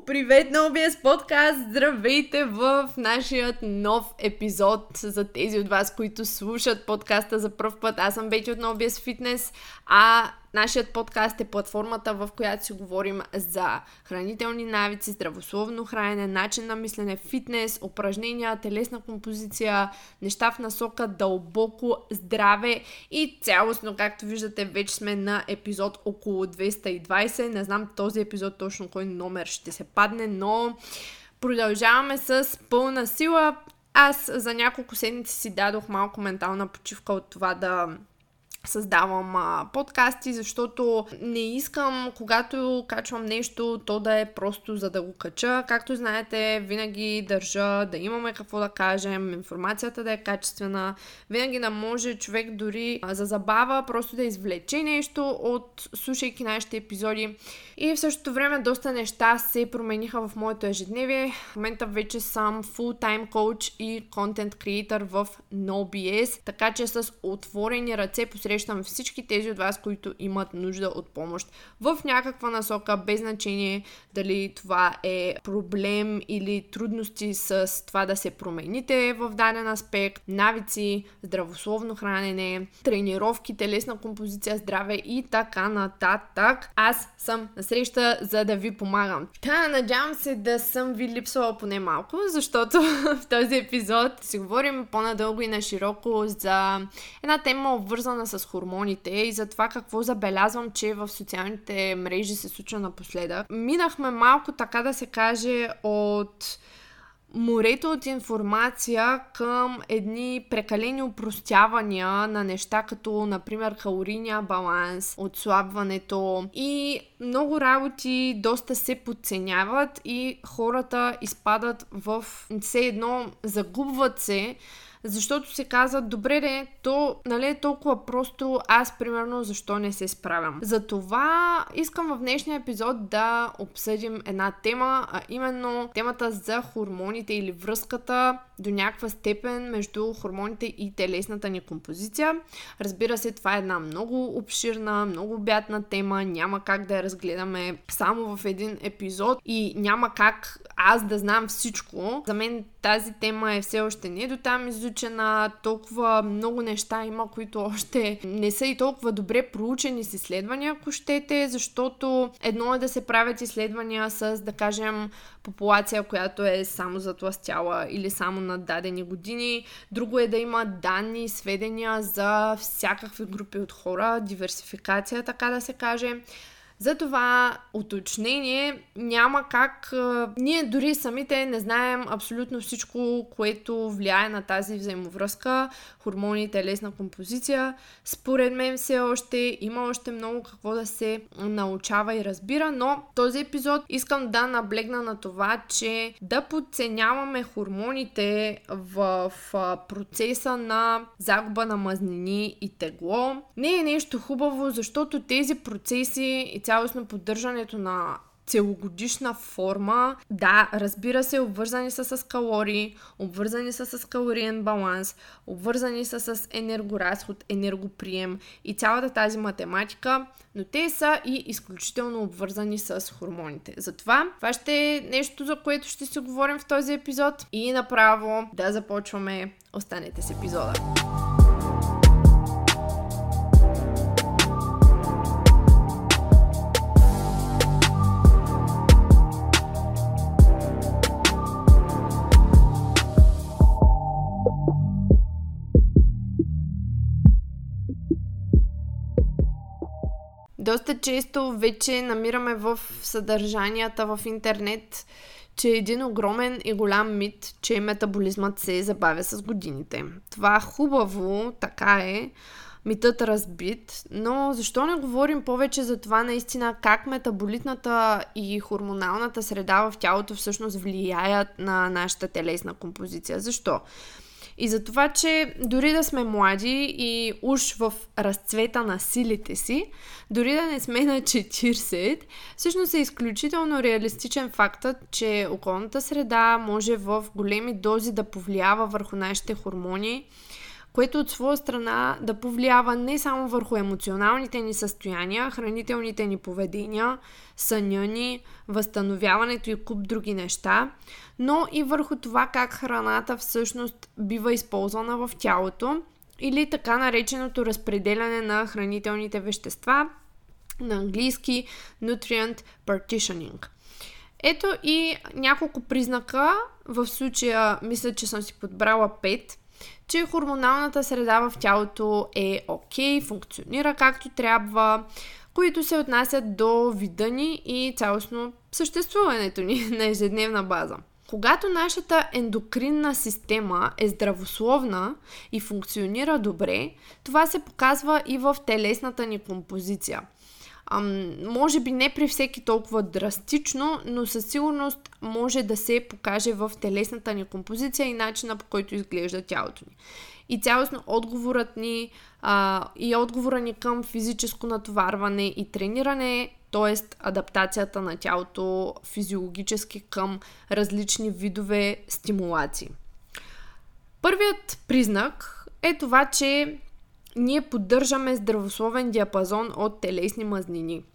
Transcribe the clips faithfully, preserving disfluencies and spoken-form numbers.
Привет на о би ес подкаст! Здравейте в нашия нов епизод за тези от вас, които слушат подкаста за пръв път. Аз съм Бети от на о би ес Fitness, а нашият подкаст е платформата, в която си говорим за хранителни навици, здравословно хранене, начин на мислене, фитнес, упражнения, телесна композиция, неща в насока дълбоко здраве и цялостно, както виждате, вече сме на епизод около двеста и двайсет. Не знам този епизод точно кой номер ще се падне, но продължаваме с пълна сила. Аз за няколко седмици си дадох малко ментална почивка от това да създавам а, подкасти, защото не искам, когато качвам нещо, то да е просто за да го кача. Както знаете, винаги държа да имаме какво да кажем, информацията да е качествена, винаги да може човек дори а, за забава просто да извлече нещо от слушайки нашите епизоди. И в същото време доста неща се промениха в моето ежедневие. В момента вече съм full-time coach и content creator в на о би ес, така че с отворени ръце посрещам всички тези от вас, които имат нужда от помощ в някаква насока, без значение дали това е проблем или трудности с това да се промените в даден аспект, навици, здравословно хранене, тренировки, телесна композиция, здраве и така нататък. Аз съм на среща, за да ви помагам. Та, надявам се да съм ви липсвала поне малко, защото в този епизод си говорим по-надълго и на широко за една тема, обвързана с хормоните и за това какво забелязвам, че в социалните мрежи се случва напоследък. Минахме малко, така да се каже, от морето от информация към едни прекалени упростявания на неща, като например калорийния баланс, отслабването и много работи доста се подценяват и хората изпадат в все едно, загубват се, защото се казват, добре де, то нали е толкова просто, аз примерно защо не се справям. Затова искам в днешния епизод да обсъдим една тема, а именно темата за хормоните или връзката до някаква степен между хормоните и телесната ни композиция. Разбира се, това е една много обширна, много обятна тема, няма как да я разгледаме само в един епизод и няма как аз да знам всичко. За мен тази тема е все още не до там изучена, толкова много неща има, които още не са и толкова добре проучени с изследвания, ако щете, защото едно е да се правят изследвания с, да кажем, популация, която е само затлъстяла или само на дадени години. Друго е да има данни, сведения за всякакви групи от хора, диверсификация, така да се каже. Затова уточнение няма как, а, ние дори самите не знаем абсолютно всичко, което влияе на тази взаимовръзка, хормони, телесна композиция. Според мен все още има още много какво да се научава и разбира, но този епизод искам да наблегна на това, че да подценяваме хормоните в, в процеса на загуба на мазнини и тегло не е нещо хубаво, защото тези процеси и цялостно поддържането на целогодишна форма, да, разбира се, обвързани са с калории, обвързани са с калориен баланс, обвързани са с енергоразход, енергоприем и цялата тази математика, но те са и изключително обвързани с хормоните. Затова това ще е нещо, за което ще си говорим в този епизод и направо да започваме. Останете с епизода. Доста често вече намираме в съдържанията в интернет, че е един огромен и голям мит, че метаболизмът се забавя с годините. Това хубаво, така е, митът разбит, но защо не говорим повече за това наистина как метаболитната и хормоналната среда в тялото всъщност влияят на нашата телесна композиция? Защо? И за това, че дори да сме млади и уж в разцвета на силите си, дори да не сме на четирийсет, всъщност е изключително реалистичен фактът, че околната среда може в големи дози да повлиява върху нашите хормони, което от своя страна да повлиява не само върху емоционалните ни състояния, хранителните ни поведения, съня ни, възстановяването и куп други неща, но и върху това как храната всъщност бива използвана в тялото или така нареченото разпределяне на хранителните вещества, на английски nutrient partitioning. Ето и няколко признака, в случая мисля, че съм си подбрала пет, че хормоналната среда в тялото е окей, функционира както трябва, които се отнасят до вида ни и цялостно съществуването ни на ежедневна база. Когато нашата ендокринна система е здравословна и функционира добре, това се показва и в телесната ни композиция. Ам, може би не при всеки толкова драстично, но със сигурност може да се покаже в телесната ни композиция и начина, по който изглежда тялото ни. И цялостно отговорът ни а, и отговора ни към физическо натоварване и трениране, т.е. адаптацията на тялото физиологически към различни видове стимулации. Първият признак е това, че ние поддържаме здравословен диапазон от телесни мазнини.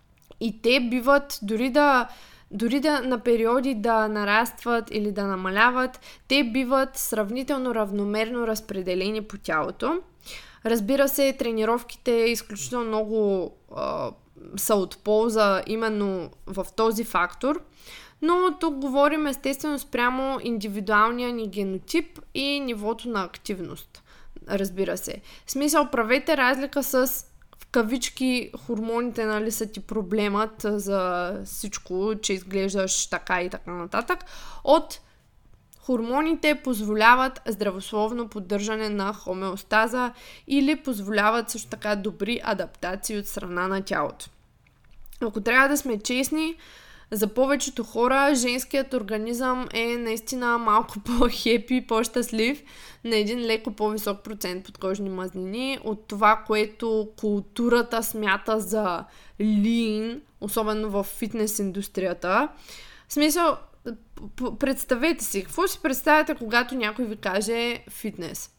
И те биват, дори да, дори да на периоди да нарастват или да намаляват, те биват сравнително равномерно разпределени по тялото. Разбира се, тренировките изключително много а, са от полза именно в този фактор, но тук говорим естествено спрямо индивидуалния ни генотип и нивото на активност. Разбира се. В смисъл, правете разлика с в кавички хормоните, нали, са ти проблемът за всичко, че изглеждаш така и така нататък. От хормоните позволяват здравословно поддържане на хомеостаза или позволяват също така добри адаптации от страна на тялото. Ако трябва да сме честни, за повечето хора женският организъм е наистина малко по-хепи, по-щастлив на един леко по-висок процент подкожни мазнини от това, което културата смята за lean, особено в фитнес индустрията. В смисъл, представете си, какво си представяте, когато някой ви каже фитнес?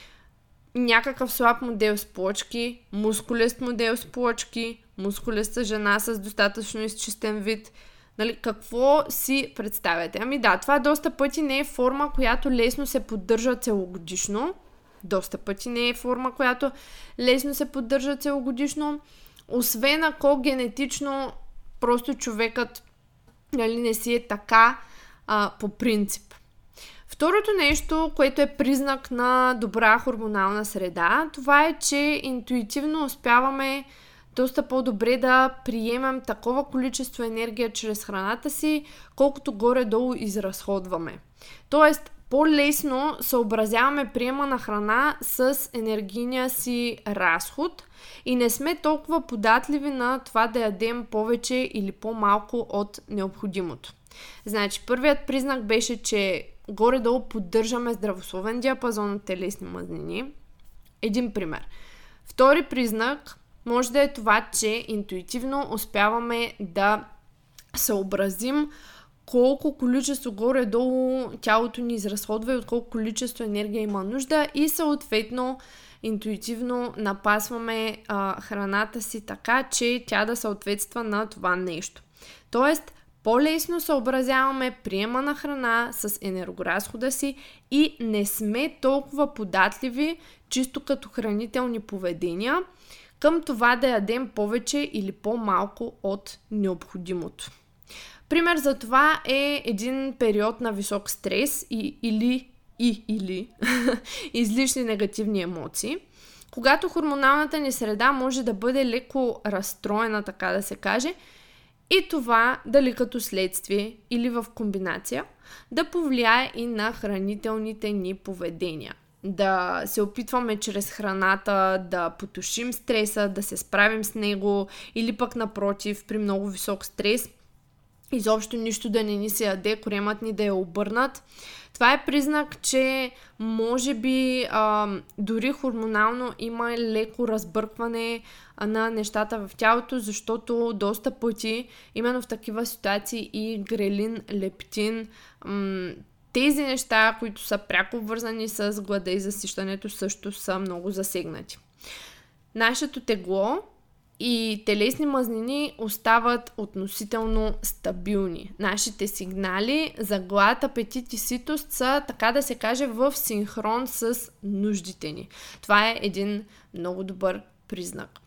Някакъв слаб модел с плочки, мускулест модел с плочки, мускулеста жена с достатъчно изчистен вид. Нали, какво си представяте? Ами да, това доста пъти не е форма, която лесно се поддържа целогодишно. Доста пъти не е форма, която лесно се поддържа целогодишно. Освен ако генетично просто човекът, нали, не си е така а, по принцип. Второто нещо, което е признак на добра хормонална среда, това е, че интуитивно успяваме доста по-добре да приемем такова количество енергия чрез храната си, колкото горе-долу изразходваме. Тоест, по-лесно съобразяваме приема на храна с енергийния си разход и не сме толкова податливи на това да ядем повече или по-малко от необходимото. Значи, първият признак беше, че горе-долу поддържаме здравословен диапазон от телесни мазнини. Един пример. Втори признак може да е това, че интуитивно успяваме да съобразим колко количество горе-долу тялото ни изразходва и от колко количество енергия има нужда и съответно интуитивно напасваме а, храната си така, че тя да съответства на това нещо. Тоест, по-лесно съобразяваме приема на храна с енергоразхода си и не сме толкова податливи, чисто като хранителни поведения, към това да ядем повече или по-малко от необходимото. Пример за това е един период на висок стрес и, или, и, или излишни негативни емоции, когато хормоналната ни среда може да бъде леко разстроена, така да се каже, и това дали като следствие или в комбинация да повлияе и на хранителните ни поведения. Да се опитваме чрез храната да потушим стреса, да се справим с него или пък напротив, при много висок стрес изобщо нищо да не ни се яде, коремът ни да е обърнат. Това е признак, че може би а, дори хормонално има леко разбъркване на нещата в тялото, защото доста пъти, именно в такива ситуации и грелин, лептин, м- тези неща, които са пряко вързани с глада и засищането, също са много засегнати. Нашето тегло и телесни мазнини остават относително стабилни. Нашите сигнали за глад, апетит и ситост са, така да се каже, в синхрон с нуждите ни. Това е един много добър признак.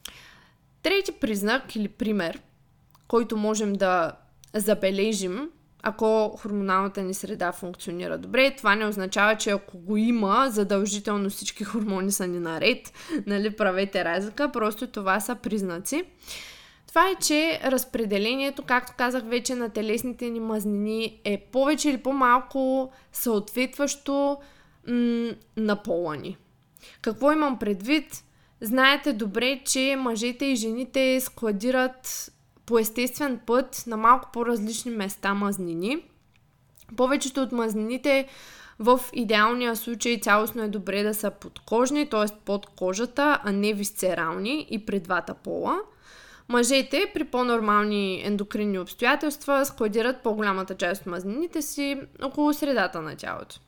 Трети признак или пример, който можем да забележим, ако хормоналната ни среда функционира добре, това не означава, че ако го има, задължително всички хормони са ни наред, нали, правете разлика, просто това са признаци. Това е, че разпределението, както казах вече, на телесните ни мазнини е повече или по-малко съответващо м- на пола ни. Какво имам предвид? Знаете добре, че мъжете и жените складират по естествен път на малко по-различни места мазнини. Повечето от мазнините в идеалния случай цялостно е добре да са подкожни, т.е. под кожата, а не висцерални и при двата пола. Мъжете при по-нормални ендокринни обстоятелства складират по-голямата част от мазнините си около средата на тялото.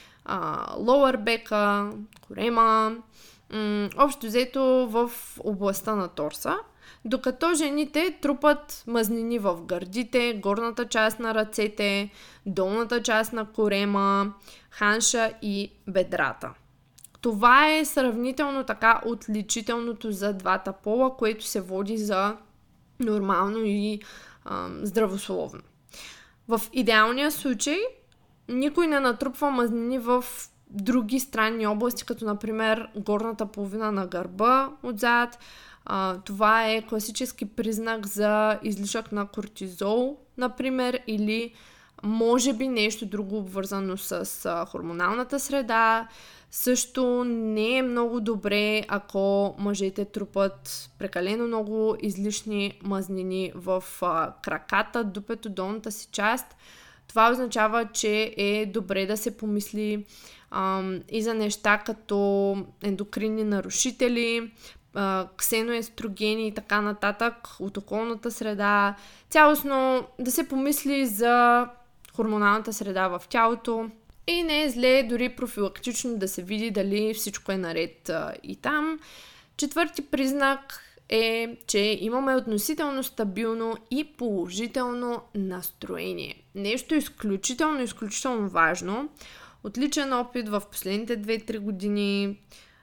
Lower бека, корема, м- общо взето в областта на торса, докато жените трупат мазнини в гърдите, горната част на ръцете, долната част на корема, ханша и бедрата. Това е сравнително така отличителното за двата пола, което се води за нормално и а, здравословно. В идеалния случай никой не натрупва мазнини в други странни области, като например горната половина на гърба отзад. А, това е класически признак за излишък на кортизол, например, или може би нещо друго обвързано с а, хормоналната среда. Също не е много добре, ако мъжете трупат прекалено много излишни мазнини в а, краката, дупето, долната си част. Това означава, че е добре да се помисли а, и за неща като ендокринни нарушители, ксеноестрогени и така нататък от околната среда. Цялостно да се помисли за хормоналната среда в тялото и не е зле дори профилактично да се види дали всичко е наред а, и там. Четвърти признак е, че имаме относително стабилно и положително настроение. Нещо изключително, изключително важно. Отличен опит в последните две-три години.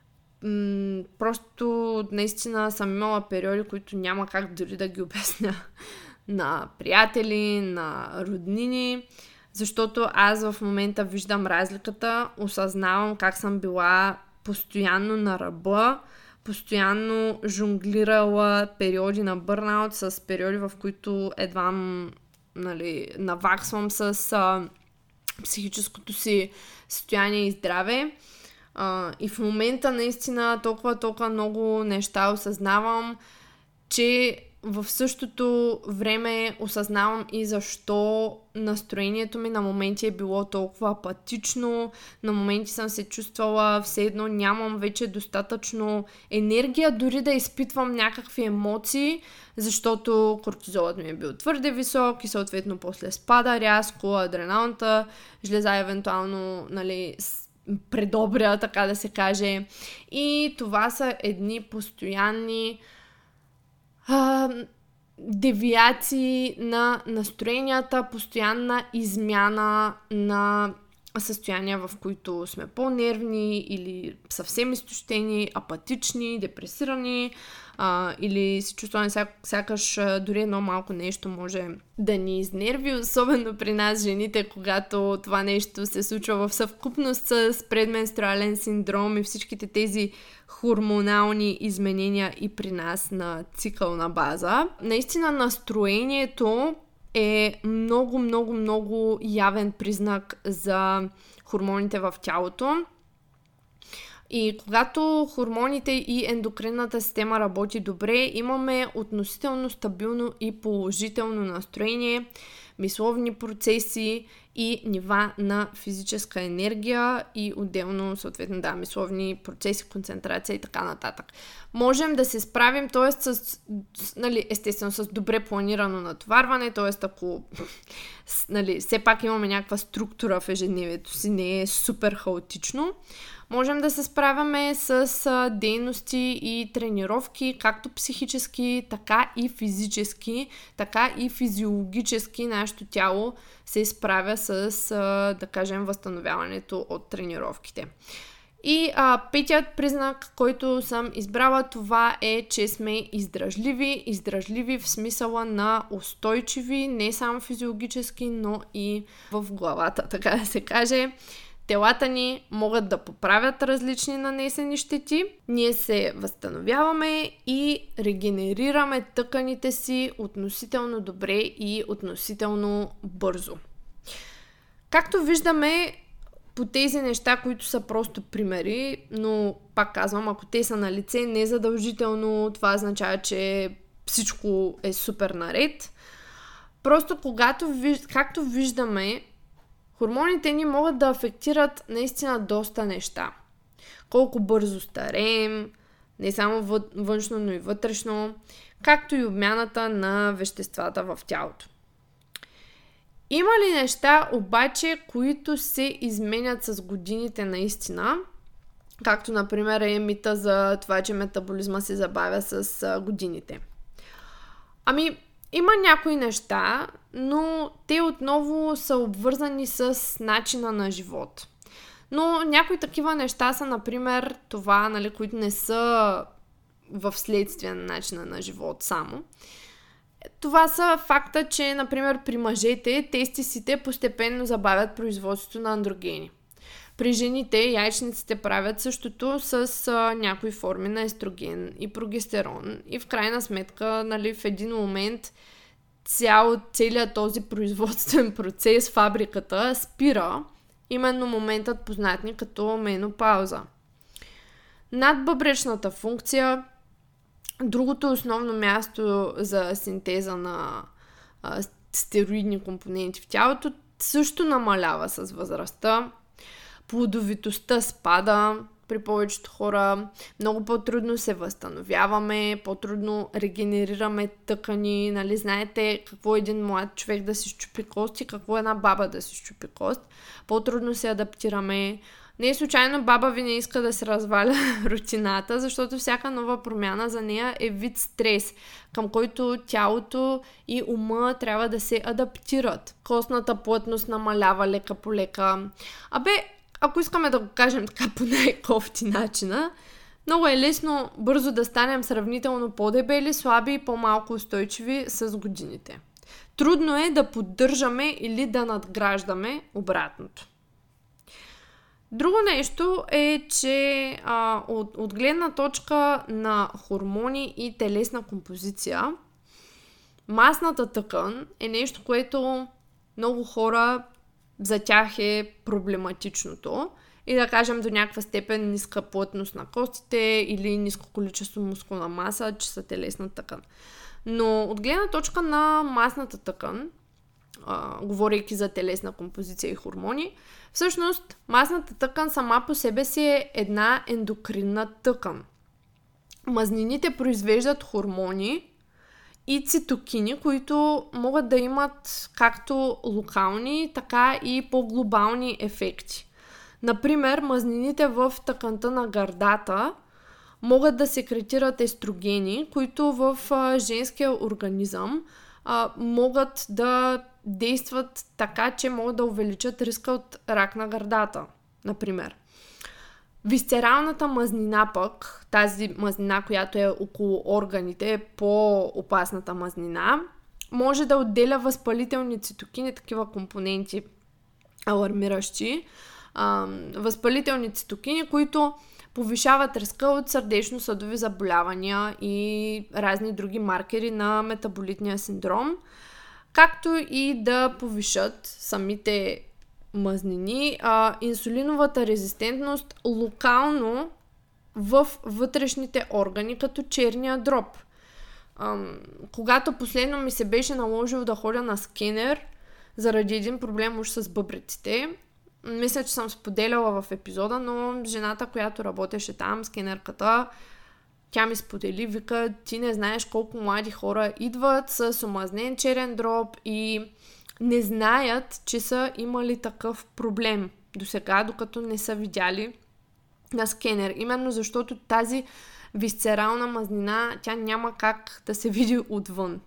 М- просто наистина съм имала периоди, които няма как дори да ги обясня на приятели, на роднини, защото аз в момента виждам разликата, осъзнавам как съм била постоянно на ръба, постоянно жонглирала периоди на бърнаут с периоди, в които едва, нали, наваксвам с а, психическото си състояние и здраве. Uh, и в момента наистина толкова, толкова много неща осъзнавам, че в същото време осъзнавам и защо настроението ми на моменти е било толкова апатично, на моменти съм се чувствала все едно нямам вече достатъчно енергия дори да изпитвам някакви емоции, защото кортизолът ми е бил твърде висок и съответно после спада рязко, адреналната жлеза евентуално, нали, предобря, така да се каже. И това са едни постоянни а, девиации на настроенията, постоянна измяна на състояния, в които сме по-нервни или съвсем изтощени, апатични, депресирани, а, или се чувстваме ся, сякаш а, дори едно малко нещо може да ни изнерви, особено при нас жените, когато това нещо се случва в съвкупност с предменструален синдром и всичките тези хормонални изменения и при нас на цикълна база. Наистина настроението е много, много, много явен признак за хормоните в тялото. И когато хормоните и ендокринната система работи добре, имаме относително стабилно и положително настроение. мисловни процеси и нива на физическа енергия и отделно, съответно, да, мисловни процеси, концентрация и така нататък. Можем да се справим, т.е. с, нали, естествено, с добре планирано натоварване, т.е. ако нали, все пак имаме някаква структура в ежедневието си, не е супер хаотично, можем да се справяме с а, дейности и тренировки, както психически, така и физически, така и физиологически нашето тяло се справя с, а, да кажем, възстановяването от тренировките. И а, петият признак, който съм избрала, това е, че сме издръжливи. Издръжливи в смисъла на устойчиви, не само физиологически, но и в главата, така да се каже. Телата ни могат да поправят различни нанесени щети, ние се възстановяваме и регенерираме тъканите си относително добре и относително бързо. Както виждаме, по тези неща, които са просто примери, но пак казвам, ако те са на лице, не задължително това означава, че всичко е супер наред. Просто когато, както виждаме, хормоните ни могат да афектират наистина доста неща. Колко бързо стареем, не само външно, но и вътрешно, както и обмяната на веществата в тялото. Има ли неща обаче, които се изменят с годините наистина? Както, например, е мита за това, че метаболизма се забавя с годините. Ами, има някои неща, но те отново са обвързани с начина на живот. Но някои такива неща са, например, това, нали, които не са в следствие на начина на живот само. Това са факта, че, например, при мъжете тестисите постепенно забавят производството на андрогени. При жените яйчниците правят същото с а, някои форми на естроген и прогестерон. И в крайна сметка, нали, в един момент цял, целият този производствен процес, фабриката, спира. Именно моментът познат ни като менопауза. Надбъбречната функция, другото основно място за синтеза на а, стероидни компоненти в тялото, също намалява с възрастта. Плодовитостта спада при повечето хора, много по-трудно се възстановяваме, по-трудно регенерираме тъкани, нали, знаете какво е един млад човек да си щупи кост и какво е една баба да си щупи кост, по-трудно се адаптираме. Не е случайно баба ви не иска да се разваля рутината, защото всяка нова промяна за нея е вид стрес, към който тялото и ума трябва да се адаптират. Костната плътност намалява лека по лека. Абе, ако искаме да го кажем така по най-кофти начина, много е лесно бързо да станем сравнително по-дебели, слаби и по-малко устойчиви с годините. Трудно е да поддържаме или да надграждаме обратното. Друго нещо е, че а, от, от гледна точка на хормони и телесна композиция, масната тъкан е нещо, което много хора за тях е проблематичното и да кажем до някаква степен ниска плътност на костите или ниско количество мускулна маса, че са телесна тъкан. Но от гледна точка на масната тъкан, а, говорейки за телесна композиция и хормони, всъщност масната тъкан сама по себе си е една ендокринна тъкан. Мазнините произвеждат хормони и цитокини, които могат да имат както локални, така и по-глобални ефекти. Например, мазнините в тъканта на гърдата могат да секретират естрогени, които в а, женския организъм а, могат да действат така, че могат да увеличат риска от рак на гърдата, например. Висцералната мазнина пък, тази мазнина, която е около органите, по-опасната мазнина, може да отделя възпалителни цитокини, такива компоненти алармиращи, а, възпалителни цитокини, които повишават риска от сърдечно-съдови заболявания и разни други маркери на метаболитния синдром, както и да повишат самите мазнини, а, инсулиновата резистентност локално в вътрешните органи, като черния дроб. А, когато последно ми се беше наложило да ходя на скенер, заради един проблем уж с бъбреците. Мисля, че съм споделяла в епизода, но жената, която работеше там, скенерката, тя ми сподели, вика, ти не знаеш колко млади хора идват с омазнен черен дроб и не знаят, че са имали такъв проблем до сега, докато не са видяли на скенер. Именно защото тази висцерална мазнина, тя няма как да се види отвън.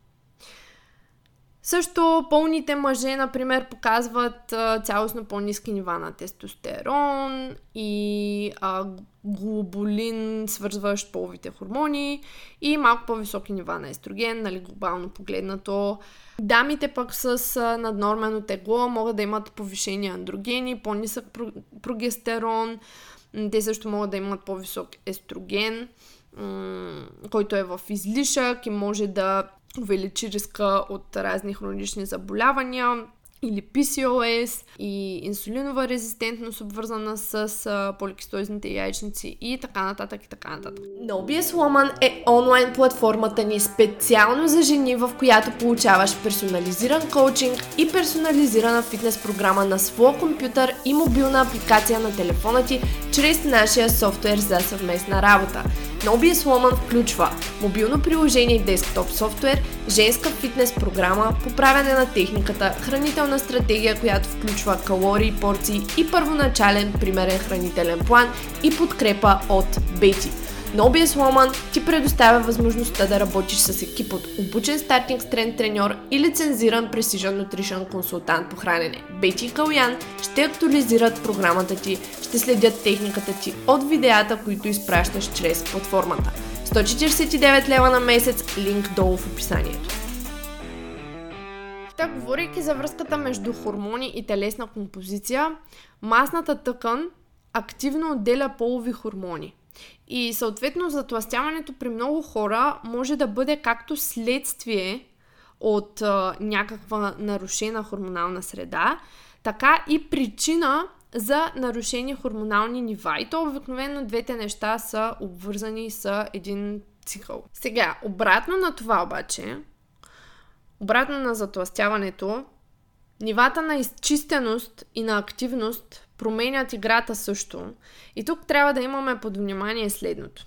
Също пълните мъже, например, показват а, цялостно по-ниски нива на тестостерон и а, глобулин, свързващ половите хормони, и малко по-високи нива на естроген, нали, глобално погледнато. Дамите пък с а, наднормено тегло могат да имат повишени андрогени, по-нисък прогестерон, те също могат да имат по-висок естроген, м- който е в излишък и може да увеличи риска от разни хронични заболявания или пи си о ес и инсулинова резистентност, обвързана с а, поликистозните яйчници и така нататък и така нататък. No би ес Woman е онлайн платформата ни специално за жени, в която получаваш персонализиран коучинг и персонализирана фитнес програма на своя компютър и мобилна апликация на телефона ти чрез нашия софтуер за съвместна работа. No би ес Woman включва мобилно приложение и десктоп софтуер, женска фитнес програма, поправяне на техниката, хранителна стратегия, която включва калории, порции и първоначален примерен хранителен план и подкрепа от Бети. No би ес Woman ти предоставя възможността да работиш с екип от обучен стартинг стренг треньор и лицензиран Precision Nutrition консултант по хранене. Бети и Калян ще актуализират програмата ти, ще следят техниката ти от видеята, които изпращаш чрез платформата. сто четиридесет и девет лева на месец, линк долу в описанието. Та, говорейки за връзката между хормони и телесна композиция, масната тъкан активно отделя полови хормони. И съответно затлъстяването при много хора може да бъде както следствие от а, някаква нарушена хормонална среда, така и причина за нарушени хормонални нива. И то обикновено двете неща са обвързани с един цикъл. Сега, обратно на това обаче, обратно на затлъстяването, нивата на изчистеност и на активност променят играта също. И тук трябва да имаме под внимание следното.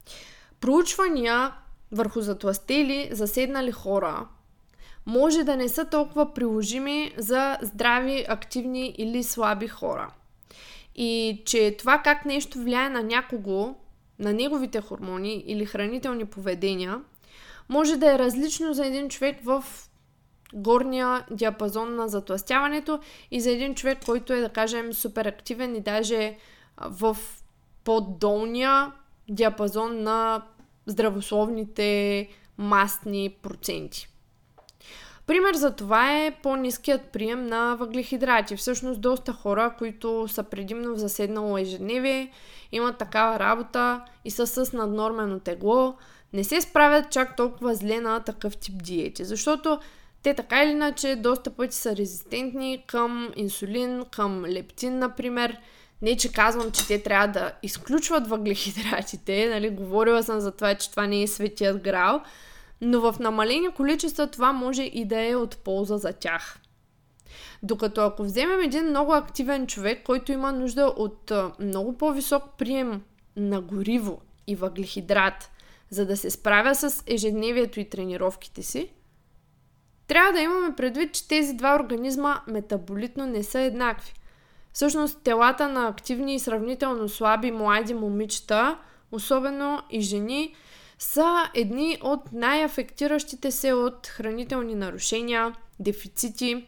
Проучвания върху затлъстели, заседнали хора може да не са толкова приложими за здрави, активни или слаби хора. И че това как нещо влияе на някого, на неговите хормони или хранителни поведения, може да е различно за един човек в горния диапазон на затлъстяването и за един човек, който е, да кажем, супер активен и даже в по-долния диапазон на здравословните мастни проценти. Пример за това е по-ниският прием на въглехидрати. Всъщност доста хора, които са предимно в заседнало ежедневие, имат такава работа и са с наднормено тегло, не се справят чак толкова зле на такъв тип диети, защото те така или иначе доста пъти са резистентни към инсулин, към лептин, например. Не, че казвам, че те трябва да изключват въглехидратите, нали, говорила съм за това, че това не е светият грал, но в намалени количества това може и да е от полза за тях. Докато ако вземем един много активен човек, който има нужда от много по-висок прием на гориво и въглехидрат, за да се справя с ежедневието и тренировките си, трябва да имаме предвид, че тези два организма метаболитно не са еднакви. Всъщност телата на активни и сравнително слаби млади момичета, особено и жени, са едни от най-афектиращите се от хранителни нарушения, дефицити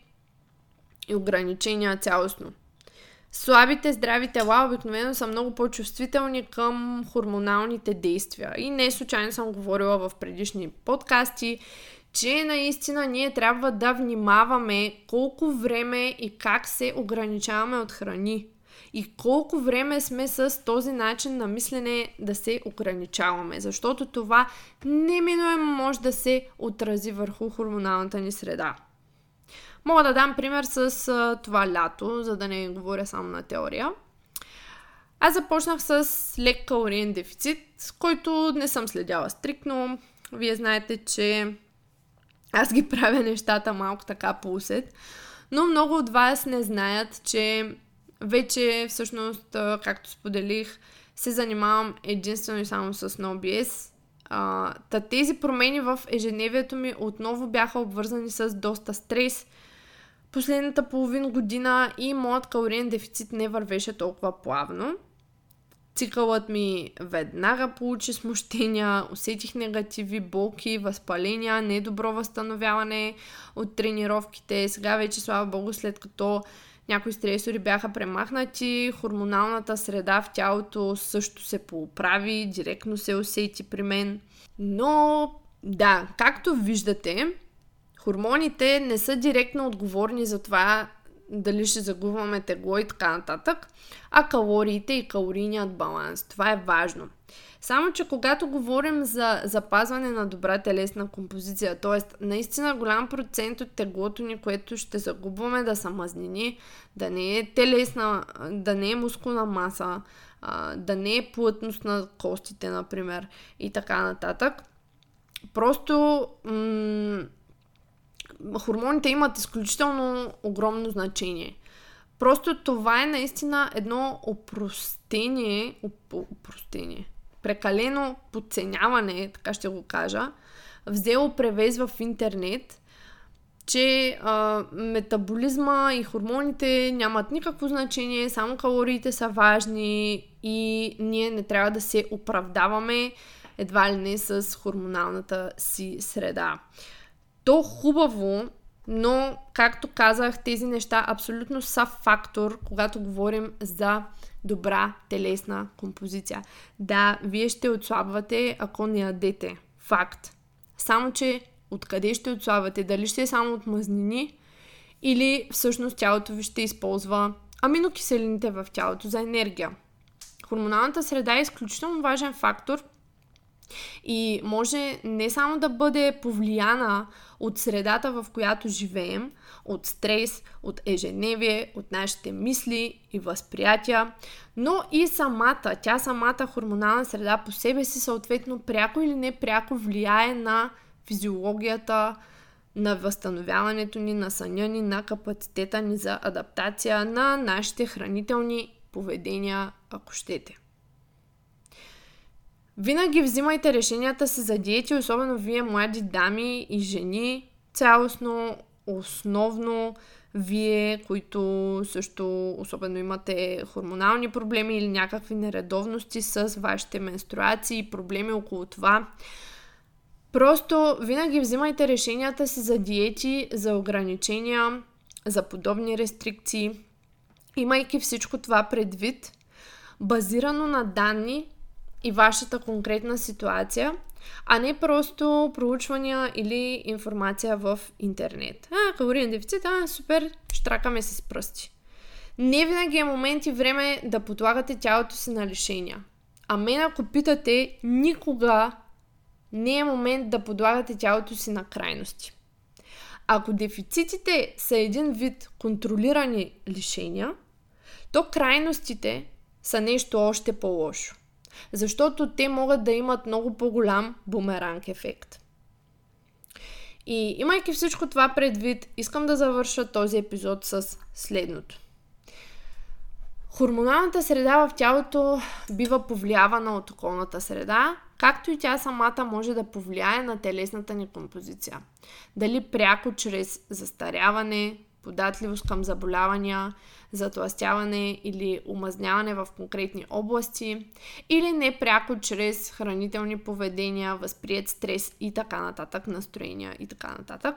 и ограничения цялостно. Слабите здрави тела обикновено са много по-чувствителни към хормоналните действия. И не случайно съм говорила в предишни подкасти, че наистина ние трябва да внимаваме колко време и как се ограничаваме от храни. И колко време сме с този начин на мислене да се ограничаваме. Защото това неминуемо може да се отрази върху хормоналната ни среда. Мога да дам пример с а, това лято, за да не говоря само на теория. Аз започнах с лек калориен дефицит, който не съм следяла стриктно. Вие знаете, че Аз ги правя нещата малко така по усет. Но много от вас не знаят, че вече всъщност, както споделих, се занимавам единствено и само с NoBS. А, та тези промени в ежедневието ми отново бяха обвързани с доста стрес. Последната половин година и моят калориен дефицит не вървеше толкова плавно. Цикълът ми веднага получи смущения, усетих негативи, болки, възпаления, недобро възстановяване от тренировките. Сега вече, слава богу, след като някои стресори бяха премахнати, хормоналната среда в тялото също се поправи, директно се усети при мен. Но да, както виждате, хормоните не са директно отговорни за това дали ще загубваме тегло и така нататък, а калориите и калорийният баланс. Това е важно. Само че когато говорим за запазване на добра телесна композиция, т.е. наистина голям процент от теглото ни, което ще загубваме, да са мазнини, да не е телесна, да не е мускулна маса, да не е плътност на костите, например, и така нататък. Просто м- хормоните имат изключително огромно значение. Просто това е наистина едно опростение, опростение, прекалено подценяване, така ще го кажа, взело превес в интернет, че а, метаболизма и хормоните нямат никакво значение, само калориите са важни и ние не трябва да се оправдаваме едва ли не с хормоналната си среда. То хубаво, но, както казах, тези неща абсолютно са фактор, когато говорим за добра телесна композиция. Да, вие ще отслабвате, ако не ядете. Факт. Само, че откъде ще отслабвате? Дали ще е само от мазнини или всъщност тялото ви ще използва аминокиселините в тялото за енергия. Хормоналната среда е изключително важен фактор и може не само да бъде повлияна от средата, в която живеем, от стрес, от ежедневие, от нашите мисли и възприятия, но и самата, тя самата хормонална среда по себе си съответно пряко или непряко влияе на физиологията, на възстановяването ни, на съня ни, на капацитета ни за адаптация, на нашите хранителни поведения, ако щете. Винаги взимайте решенията си за диети, особено вие млади дами и жени, цялостно, основно вие, които също особено имате хормонални проблеми или някакви нередовности с вашите менструации, проблеми около това. Просто винаги взимайте решенията си за диети, за ограничения, за подобни рестрикции, имайки всичко това предвид, базирано на данни и вашата конкретна ситуация, а не просто проучвания или информация в интернет. А, калориен дефицит, а, супер, штракаме се с пръсти. Не винаги е момент и време да подлагате тялото си на лишения. А мен, ако питате, никога не е момент да подлагате тялото си на крайности. Ако дефицитите са един вид контролирани лишения, то крайностите са нещо още по-лошо. Защото те могат да имат много по-голям бумеранг ефект. И имайки всичко това предвид, искам да завърша този епизод с следното. Хормоналната среда в тялото бива повлиявана от околната среда, както и тя самата може да повлияе на телесната ни композиция. Дали пряко чрез застаряване, податливост към заболявания, затлъстяване или омазняване в конкретни области, или не пряко чрез хранителни поведения, възприет стрес и така нататък, настроения и така нататък.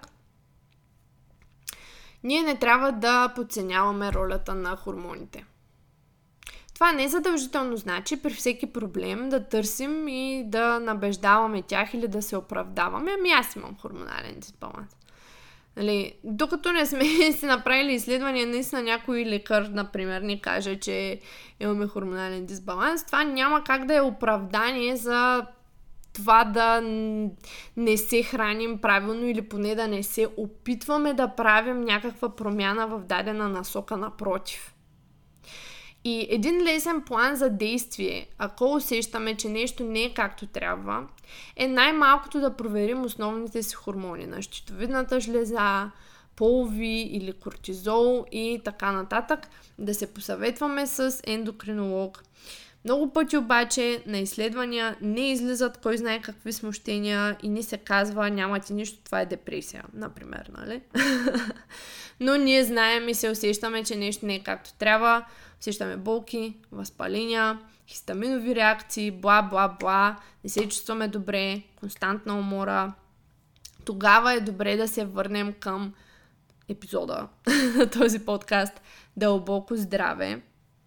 Ние не трябва да подценяваме ролята на хормоните. Това не задължително значи при всеки проблем да търсим и да набеждаваме тях или да се оправдаваме. Ами аз имам хормонален дисбаланс. Нали, докато не сме си направили изследвания, наистина някой лекар, например, ни каже, че имаме хормонален дисбаланс, това няма как да е оправдание за това да не се храним правилно или поне да не се опитваме да правим някаква промяна в дадена насока, напротив. И един лесен план за действие, ако усещаме, че нещо не е както трябва, е най-малкото да проверим основните си хормони на щитовидната жлеза, полови или кортизол и така нататък, да се посъветваме с ендокринолог. Много пъти обаче на изследвания не излизат кой знае какви смущения и ни се казва няма ти нищо, това е депресия, например, нали? Но ние знаем и се усещаме, че нещо не е както трябва, усещаме болки, възпаления, хистаминови реакции, бла-бла-бла, не се чувстваме добре, константна умора. Тогава е добре да се върнем към епизода на този подкаст Дълбоко здраве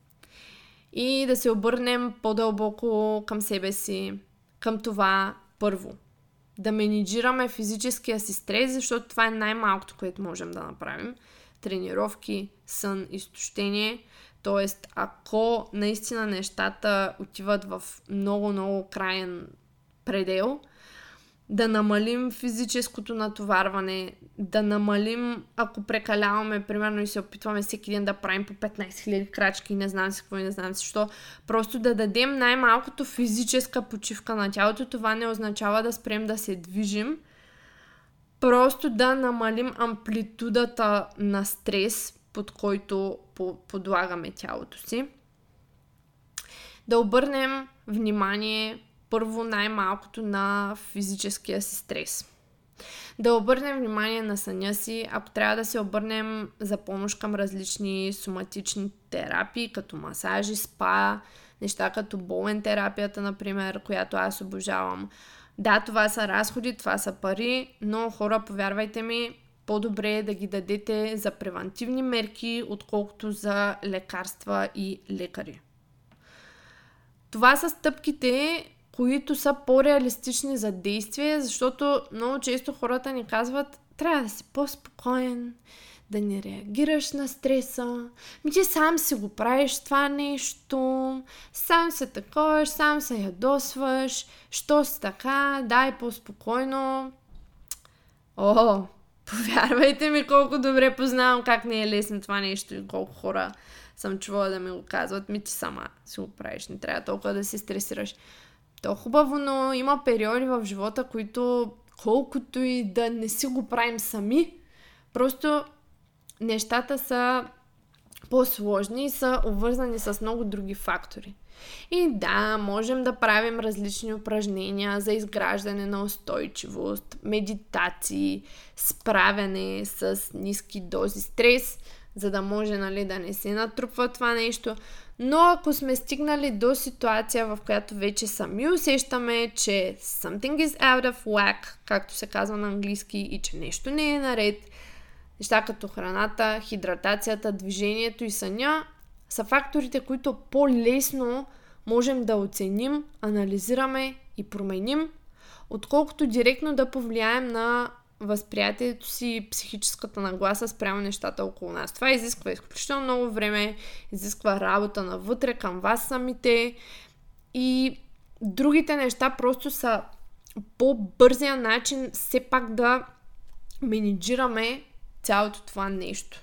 и да се обърнем по-дълбоко към себе си, към това първо. Да менеджираме физическия си стрес, защото това е най-малкото, което можем да направим. Тренировки, сън, изтощение. Тоест, ако наистина нещата отиват в много-много краен предел, да намалим физическото натоварване, да намалим, ако прекаляваме, примерно и се опитваме всеки ден да правим по петнайсет хиляди крачки, не знам си какво и не знам си що, просто да дадем най-малкото физическа почивка на тялото. Това не означава да спрем да се движим, просто да намалим амплитудата на стрес, под който подлагаме тялото си. Да обърнем внимание първо най-малкото на физическия си стрес. Да обърнем внимание на съня си, ако трябва да се обърнем за помощ към различни соматични терапии, като масажи, спа, неща като болен терапията, например, която аз обожавам. Да, това са разходи, това са пари, но хора, повярвайте ми, по-добре е да ги дадете за превантивни мерки, отколкото за лекарства и лекари. Това са стъпките, които са по-реалистични за действие, защото много често хората ни казват, трябва да си по-спокоен, да не реагираш на стреса, ми ти сам си го правиш това нещо, сам се таковаш, сам се ядосваш, що си така, дай по-спокойно. О, повярвайте ми колко добре познавам как не е лесно това нещо и колко хора съм чувала да ми го казват, ми ти сама си го правиш, не трябва толкова да се стресираш. То е хубаво, но има периоди в живота, които колкото и да не си го правим сами, просто нещата са по-сложни и са обвързани с много други фактори. И да, можем да правим различни упражнения за изграждане на устойчивост, медитации, справяне с ниски дози стрес, за да може, нали, да не се натрупва това нещо. Но ако сме стигнали до ситуация, в която вече сами усещаме, че something is out of whack, както се казва на английски, и че нещо не е наред, неща като храната, хидратацията, движението и съня са факторите, които по-лесно можем да оценим, анализираме и променим, отколкото директно да повлияем на възприятието си и психическата нагласа спрямо нещата около нас. Това изисква изключително много време, изисква работа навътре към вас самите и другите неща просто са по-бързия начин все пак да менеджираме цялото това нещо.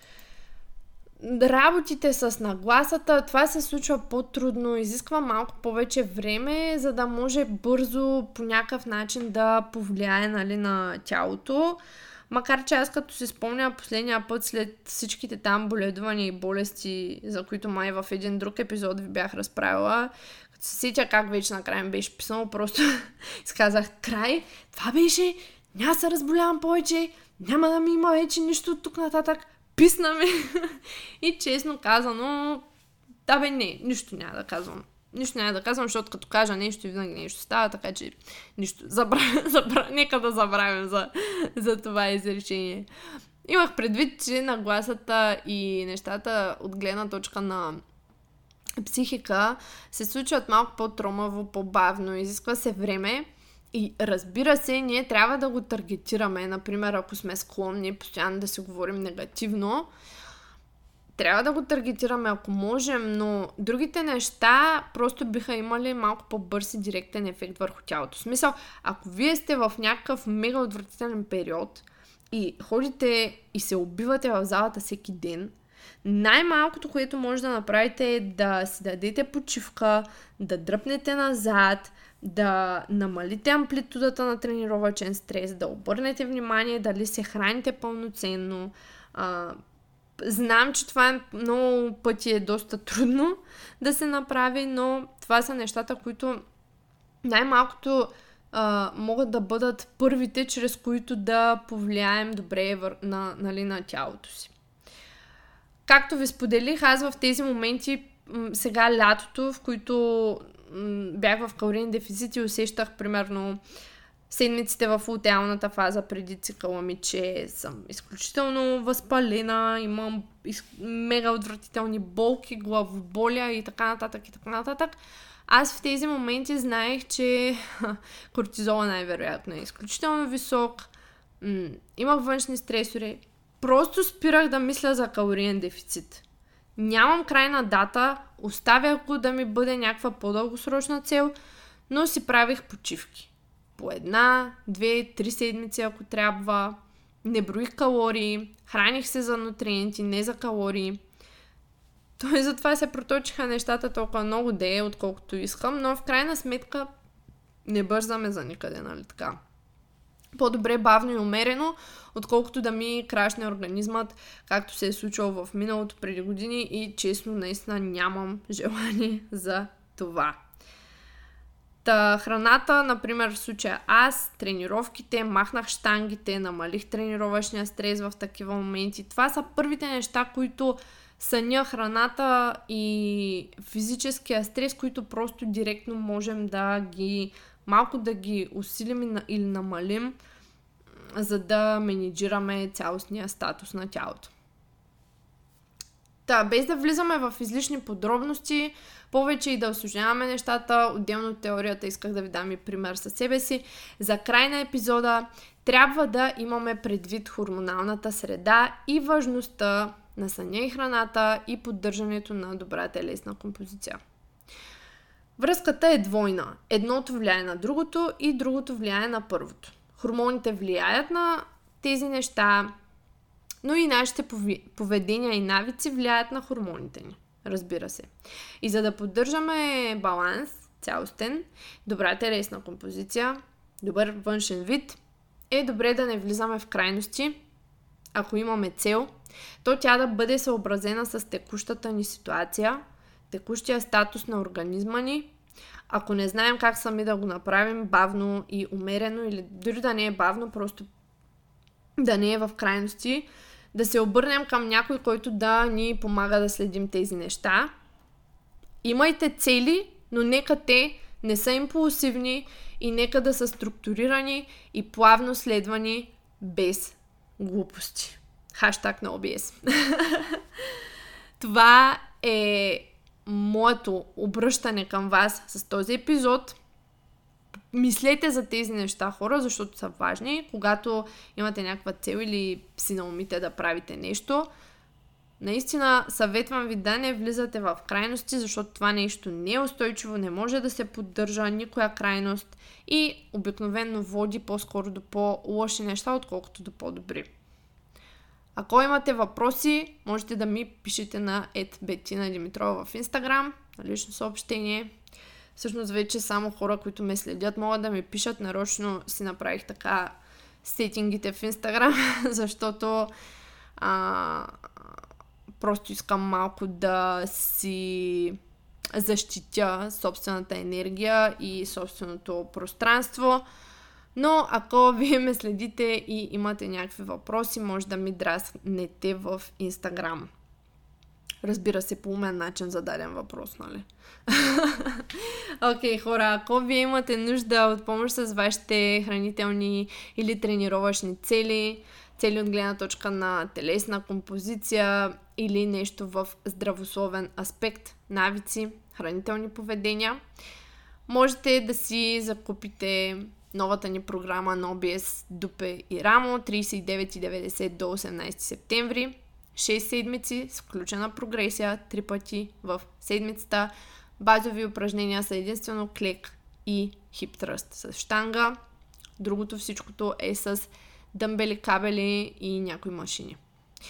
Работите с нагласата, това се случва по-трудно, изисква малко повече време, за да може бързо по някакъв начин да повлияе, нали, на тялото. Макар че аз като си спомня последния път след всичките там боледувания и болести, за които май в един друг епизод ви бях разправила, като се сетя как вече накрая ми беше писано, просто изказах край, това беше, няма се разболявам повече, няма да ми има вече нищо от тук нататък, писна ме. И честно казано, да бе не, нищо няма да казвам. Нищо няма да казвам, защото като кажа нещо и винаги нещо става, така че нищо. Забравя, забравя, нека да забравим за, за това изречение. Имах предвид, че нагласата и нещата от гледна точка на психика се случват малко по-тромаво, по-бавно, изисква се време. И разбира се, ние трябва да го таргетираме. Например, ако сме склонни постоянно да си говорим негативно, трябва да го таргетираме, ако можем, но другите неща просто биха имали малко по-бърз и директен ефект върху тялото. В смисъл, ако вие сте в някакъв мега отвратителен период и ходите и се убивате в залата всеки ден, Най-малкото, което може да направите е да си дадете почивка, да дръпнете назад, да намалите амплитудата на тренировъчен стрес, да обърнете внимание дали се храните пълноценно. А, знам, че това е много пъти е доста трудно да се направи, но това са нещата, които най-малкото а, могат да бъдат първите, чрез които да повлияем добре вър... на, нали, на тялото си. Както ви споделих, аз в тези моменти, м- сега лятото, в които м- бях в калориен дефицит и усещах примерно седмиците в лутеалната фаза преди цикъла ми, че съм изключително възпалена, имам из... мега отвратителни болки, главоболя и така нататък и така нататък. Аз в тези моменти знаех, че кортизола най-вероятно е изключително висок, м- имах външни стресори. Просто спирах да мисля за калориен дефицит. Нямам крайна дата, оставях го да ми бъде някаква по-дългосрочна цел, но си правих почивки. По една, две, три седмици, ако трябва. Не броих калории, храних се за нутриенти, не за калории. Той затова се проточиха нещата толкова много де, отколкото искам, но в крайна сметка не бързаме за никъде, нали така? По-добре бавно и умерено, отколкото да ми крашне организмът, както се е случило в миналото преди години и честно наистина нямам желание за това. Та храната, например в случая аз, тренировките, махнах щангите, намалих тренировъчния стрес в такива моменти. Това са първите неща, които съня, храната и физическия стрес, които просто директно можем да ги малко да ги усилим или намалим, за да менеджираме цялостния статус на тялото. Та, без да влизаме в излишни подробности, повече и да усложняваме нещата, отделно от теорията исках да ви дам и пример със себе си. За край на епизода трябва да имаме предвид хормоналната среда и важността на съня и храната и поддържането на добра телесна композиция. Връзката е двойна. Едното влияе на другото и другото влияе на първото. Хормоните влияят на тези неща, но и нашите поведения и навици влияят на хормоните ни. Разбира се. И за да поддържаме баланс, цялостен, добра телесна композиция, добър външен вид, е добре да не влизаме в крайности. Ако имаме цел, то тя да бъде съобразена с текущата ни ситуация, текущия статус на организма ни. Ако не знаем как сами да го направим бавно и умерено, или дори да не е бавно, просто да не е в крайности, да се обърнем към някой, който да ни помага да следим тези неща. Имайте цели, но нека те не са импулсивни и нека да са структурирани и плавно следвани без глупости. Хаштаг на О Би Ес. Това е моето обръщане към вас с този епизод. Мислете за тези неща, хора, защото са важни. Когато имате някаква цел или си наумите да правите нещо, наистина съветвам ви да не влизате в крайности, защото това нещо не е устойчиво, не може да се поддържа никоя крайност и обикновено води по-скоро до по-лоши неща, отколкото до по-добри. Ако имате въпроси, можете да ми пишете на ет Бетина Димитрова в Инстаграм, на лично съобщение. Всъщност вече само хора, които ме следят, могат да ми пишат. Нарочно си направих така сетингите в Инстаграм, защото а, просто искам малко да си защитя собствената енергия и собственото пространство. Но ако вие ме следите и имате някакви въпроси, може да ми дразнете в Инстаграм. Разбира се, по умен начин зададен въпрос, нали? Окей, okay, хора, ако вие имате нужда от помощ с вашите хранителни или тренировъчни цели, цели от гледна точка на телесна композиция или нещо в здравословен аспект, навици, хранителни поведения, можете да си закупите новата ни програма на О Би Ес Дупе и Рамо тридесет и девет и деветдесет до осемнадесети септември. шест седмици с включена прогресия, три пъти в седмицата. Базови упражнения са единствено клек и хип тръст с щанга. Другото всичкото е с дъмбели, кабели и някои машини.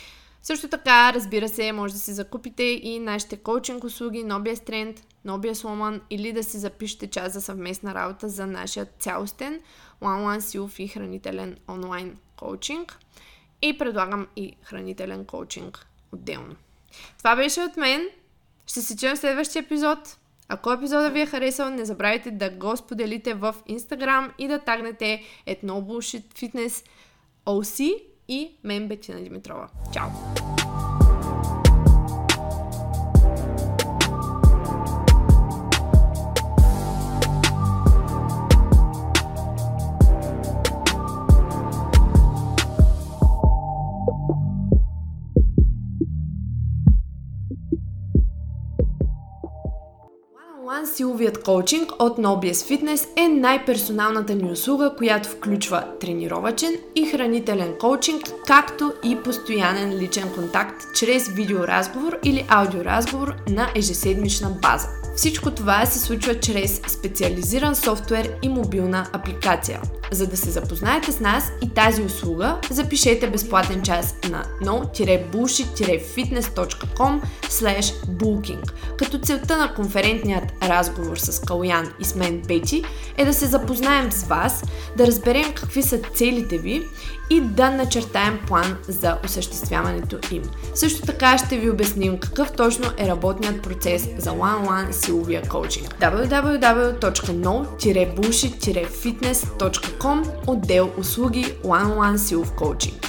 Също така, разбира се, може да си закупите и нашите коучинг услуги Nobia Strength, Nobia Woman или да си запишете час за съвместна работа за нашия цялостен one-on-one силов и хранителен онлайн коучинг. И предлагам и хранителен коучинг отделно. Това беше от мен. Ще се чуем в следващия епизод. Ако епизодът ви е харесал, не забравяйте да го споделите в Instagram и да тагнете at No Bullshit Fitness о си и мен Бетина Димитрова. Чао! Силовият коучинг от Nobies Fitness е най-персоналната ни услуга, която включва тренировъчен и хранителен коучинг, както и постоянен личен контакт чрез видеоразговор или аудиоразговор на ежеседмична база. Всичко това се случва чрез специализиран софтуер и мобилна апликация. За да се запознаете с нас и тази услуга, запишете безплатен час на no-bullshit-fitness точка com слеш booking, като целта на конферентният разговор с Калоян и с мен Бети е да се запознаем с вас, да разберем какви са целите ви и да начертаем план за осъществяването им. Също така ще ви обясним какъв точно е работният процес за one-on-one силовия коучинг. дабъл ю дабъл ю дабъл ю точка no-bullshit-fitness точка com отдел услуги one-on-one силов коучинг.